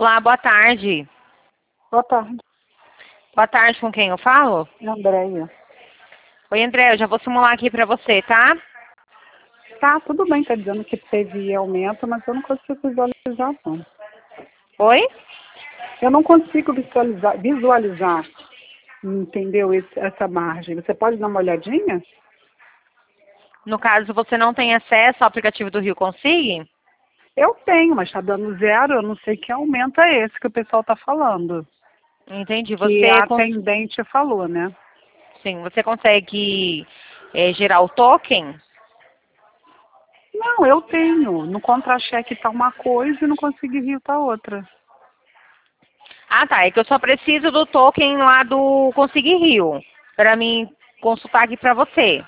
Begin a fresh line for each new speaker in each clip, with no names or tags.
Olá, boa tarde.
Boa tarde,
Boa tarde, com quem eu falo?
Andréia.
Oi, André, eu já vou simular aqui pra você, tá?
Tá, tudo bem, tá dizendo que teve aumento, mas eu não consigo visualizar, não.
Oi?
Eu não consigo visualizar, entendeu, essa margem. Você pode dar uma olhadinha?
No caso, você não tem acesso ao aplicativo do Rio Consigue?
Eu tenho, mas está dando zero, eu não sei que aumento é esse que o pessoal está falando.
Entendi.
Que a atendente falou, né?
Sim, você consegue gerar o token?
Não, eu tenho. No contra-cheque está uma coisa e no Consigue Rio está outra.
Ah, tá. É que eu só preciso do token lá do Consigue Rio pra mim consultar aqui pra você.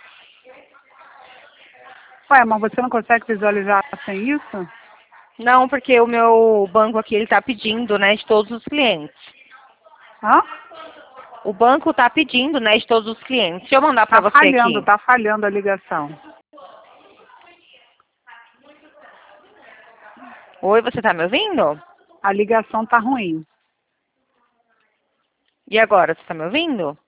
Ué, mas você não consegue visualizar sem isso?
Não, porque o meu banco aqui ele tá pedindo, né, de todos os clientes.
Hã?
O banco tá pedindo, né, de todos os clientes. Deixa eu mandar pra você aqui.
Tá falhando a ligação.
Oi, você tá me ouvindo?
A ligação tá ruim.
E agora, você tá me ouvindo?